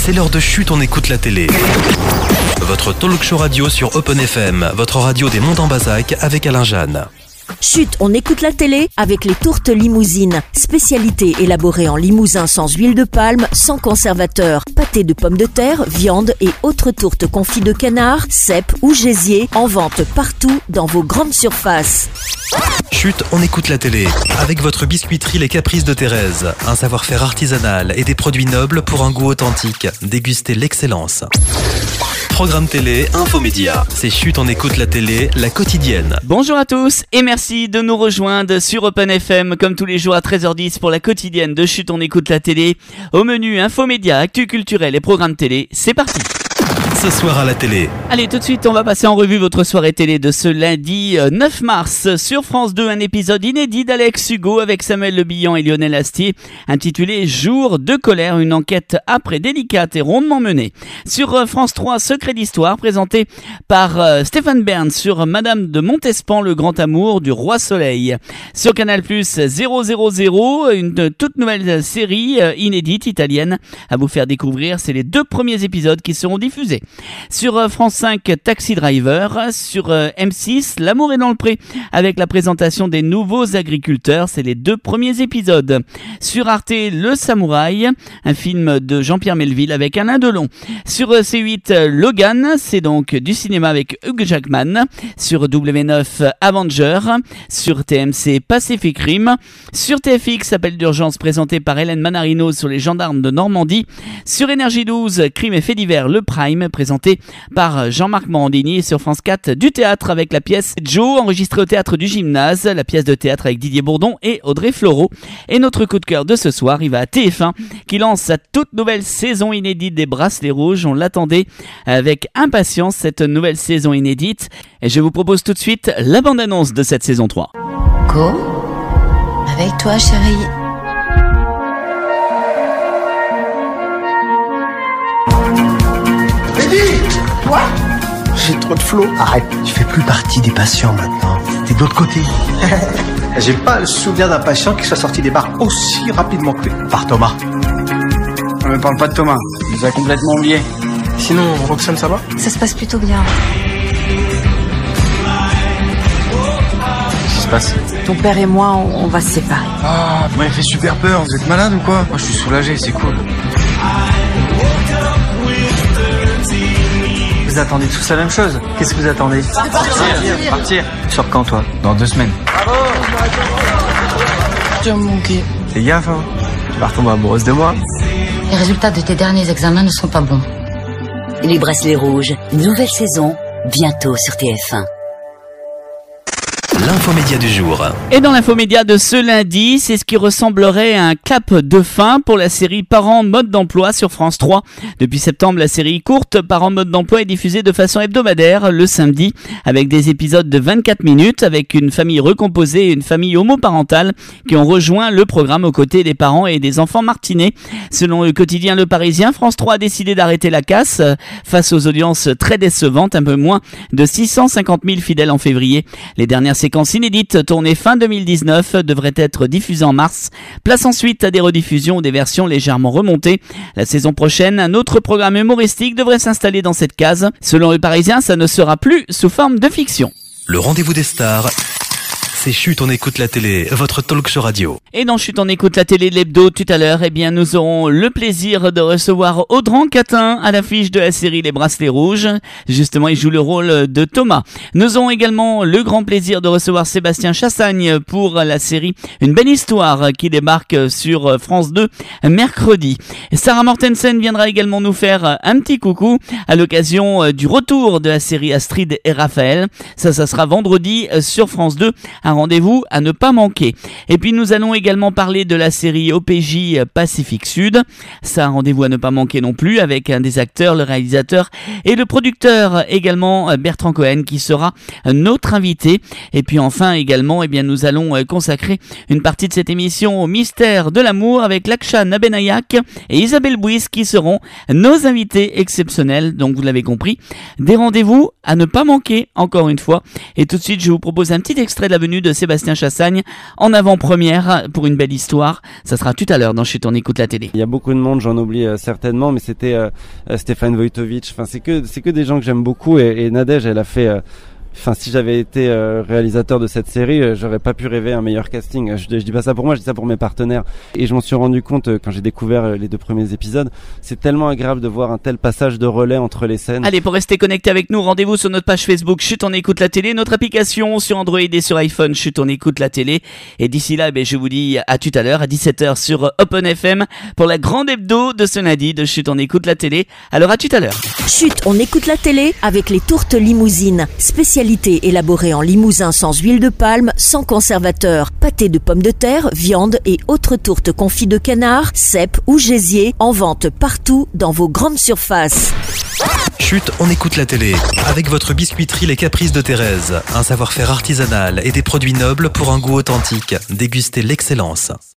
C'est l'heure de Chut, on écoute la télé. Votre talk show radio sur Open FM, votre radio des Monts en Bazac avec Alain Jeanne. Chut, on écoute la télé avec les tourtes limousines. Spécialité élaborée en limousin sans huile de palme, sans conservateur. Pâté de pommes de terre, viande et autres tourtes confits de canard, cèpe ou gésier. En vente partout dans vos grandes surfaces. Chut, on écoute la télé. Avec votre biscuiterie Les Caprices de Thérèse. Un savoir-faire artisanal et des produits nobles pour un goût authentique. Dégustez l'excellence. Programme télé, infomédia. C'est Chut, on écoute la télé, la quotidienne. Bonjour à tous et merci de nous rejoindre sur Open FM comme tous les jours à 13h10 pour la quotidienne de Chut, on écoute la télé. Au menu infomédia, actu culturel et programme télé, c'est parti. Ce soir à la télé. Allez, tout de suite, on va passer en revue votre soirée télé de ce lundi 9 mars. Sur France 2, un épisode inédit d'Alex Hugo avec Samuel Le Bihan et Lionel Astier, intitulé Jour de colère, une enquête âpre, délicate et rondement menée. Sur France 3, Secret d'histoire, présenté par Stéphane Bern sur Madame de Montespan, le grand amour du roi Soleil. Sur Canal+, 000, une toute nouvelle série inédite italienne à vous faire découvrir. C'est les 2 premiers épisodes qui seront diffusés. Sur France 5, Taxi Driver. Sur M6, L'amour est dans le pré avec la présentation des nouveaux agriculteurs. C'est les 2 premiers épisodes. Sur Arte, Le Samouraï, un film de Jean-Pierre Melville avec Alain Delon. Sur C8, Logan, c'est donc du cinéma avec Hugh Jackman. Sur W9, Avenger. Sur TMC, Pacific Rim. Sur TFX, Appel d'urgence présenté par Hélène Manarino sur les gendarmes de Normandie. Sur Énergie 12, Crime et faits divers, Le Prime, présenté par Jean-Marc Morandini. Et sur France 4, du théâtre avec la pièce Joe, enregistrée au théâtre du Gymnase, la pièce de théâtre avec Didier Bourdon et Audrey Fleurot. Et notre coup de cœur de ce soir, il va à TF1 qui lance sa toute nouvelle saison inédite des Bracelets Rouges. On l'attendait avec impatience, cette nouvelle saison inédite. Et je vous propose tout de suite la bande-annonce de cette saison 3. Go, avec toi chérie. Quoi ? J'ai trop de flow. Arrête, tu fais plus partie des patients maintenant. T'es de l'autre côté. J'ai pas le souvenir d'un patient qui soit sorti des bars aussi rapidement que lui. Par Thomas. On ne parle pas de Thomas, il nous a complètement oublié. Sinon, Roxane, ça va ? Ça se passe plutôt bien. Qu'est-ce qui se passe ? Ton père et moi, on va se séparer. Ah, vous m'avez fait super peur, vous êtes malade ou quoi ? Moi je suis soulagé, c'est cool. Vous attendez tous la même chose. Qu'est-ce que vous attendez ? Partir. Tu sors quand, toi ? Dans 2 semaines. Tu vas me manquer. Fais gaffe, hein. Tu vas retomber amoureuse de moi. Les résultats de tes derniers examens ne sont pas bons. Les Bracelets Rouges, nouvelle saison, bientôt sur TF1. L'infomédia du jour. Et dans l'infomédia de ce lundi, c'est ce qui ressemblerait à un clap de fin pour la série Parents mode d'emploi sur France 3. Depuis septembre, la série courte Parents mode d'emploi est diffusée de façon hebdomadaire le samedi avec des épisodes de 24 minutes avec une famille recomposée et une famille homoparentale qui ont rejoint le programme aux côtés des parents et des enfants martinets. Selon le quotidien Le Parisien, France 3 a décidé d'arrêter la casse face aux audiences très décevantes, un peu moins de 650 000 fidèles en février. Les dernières séquences inédites tournées fin 2019 devraient être diffusées en mars. Place ensuite à des rediffusions ou des versions légèrement remontées. La saison prochaine, un autre programme humoristique devrait s'installer dans cette case. Selon Le Parisien, ça ne sera plus sous forme de fiction. Le rendez-vous des stars. C'est Chut, on écoute la télé, votre talk show radio. Et dans Chut, on écoute la télé de l'hebdo tout à l'heure, eh bien, nous aurons le plaisir de recevoir Audran Catin à l'affiche de la série Les Bracelets Rouges. Justement, il joue le rôle de Thomas. Nous aurons également le grand plaisir de recevoir Sébastien Chassagne pour la série Une belle histoire qui débarque sur France 2 mercredi. Sarah Mortensen viendra également nous faire un petit coucou à l'occasion du retour de la série Astrid et Raphaël. Ça sera vendredi sur France 2. Un rendez-vous à ne pas manquer. Et puis nous allons également parler de la série OPJ Pacifique Sud. Ça, un rendez-vous à ne pas manquer non plus avec un des acteurs, le réalisateur et le producteur également Bertrand Cohen qui sera notre invité. Et puis enfin également, eh bien, nous allons consacrer une partie de cette émission au mystère de l'amour avec Laksha Nabenayak et Isabelle Bouis qui seront nos invités exceptionnels. Donc vous l'avez compris, des rendez-vous à ne pas manquer encore une fois. Et tout de suite, je vous propose un petit extrait de la venue menu de Sébastien Chassagne en avant-première pour une belle histoire. Ça sera tout à l'heure dans Chut, on écoute la télé. Il y a beaucoup de monde, j'en oublie certainement, mais c'était Stéphane Wojtowicz. Enfin, c'est que des gens que j'aime beaucoup et Nadège, elle a fait. Enfin, si j'avais été réalisateur de cette série, j'aurais pas pu rêver un meilleur casting. Je dis pas ça pour moi, je dis ça pour mes partenaires. Et je m'en suis rendu compte quand j'ai découvert les 2 premiers épisodes. C'est tellement agréable de voir un tel passage de relais entre les scènes. Allez, pour rester connecté avec nous, rendez-vous sur notre page Facebook Chut, on écoute la télé, notre application sur Android et sur iPhone Chut, on écoute la télé. Et d'ici là, je vous dis à tout à l'heure, à 17h sur Open FM pour la grande hebdo de ce lundi de Chut, on écoute la télé. Alors à tout à l'heure. Chut, on écoute la télé avec les tourtes limousines. Spécialité élaborée en Limousin sans huile de palme, sans conservateur. Pâté de pommes de terre, viande et autres tourtes confites de canard, cèpes ou gésier, en vente partout dans vos grandes surfaces. Chut, on écoute la télé. Avec votre biscuiterie Les Caprices de Thérèse. Un savoir-faire artisanal et des produits nobles pour un goût authentique. Dégustez l'excellence.